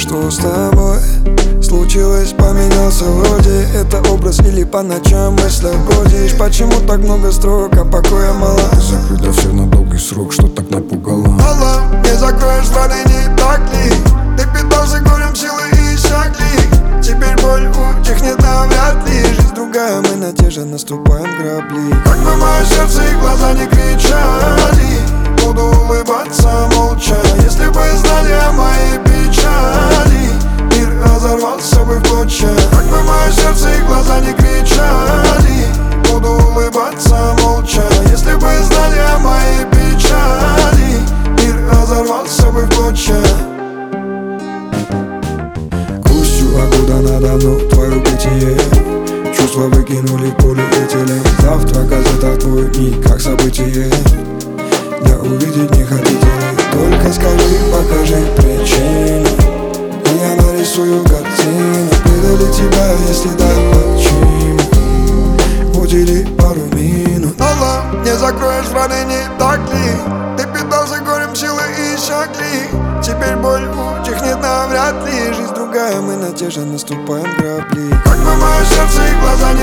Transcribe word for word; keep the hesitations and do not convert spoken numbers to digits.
что с тобой случилось, поменялся вроде. Это образ или по ночам мыслях бродишь? Почему так много строк, а покоя мало? Закрыть для всех на долгий срок, что так напугало. Алло, не закроешь раны, не так ли? Ты питался горем, силы иссякли. Теперь боль утихнет навряд ли. Жизнь другая, мы на те же наступаем грабли. Как бы мое сердце и глаза не кричали, буду улыбаться молча. Если бы знали о моей печали, мир разорвался бы в клочья. Как бы мое сердце и глаза не кричали, буду улыбаться молча. Если бы знали о моей печали, мир разорвался бы в клочья. Грустью окутано давно твое бытие. Чувства выкинули в полиэтилен. Завтра газета твой миг, как событие. Да увидеть не хотите, только скажи, покажи причину, и я нарисую картину. Предали тебя, если да, почему? Удели пару минут. Алло, не закроешь раны, не так ли? Ты питался горем, силы иссякли. Теперь боль утихнет навряд ли. Жизнь другая, мы на те же наступаем грабли. Как бы мое сердце и глаза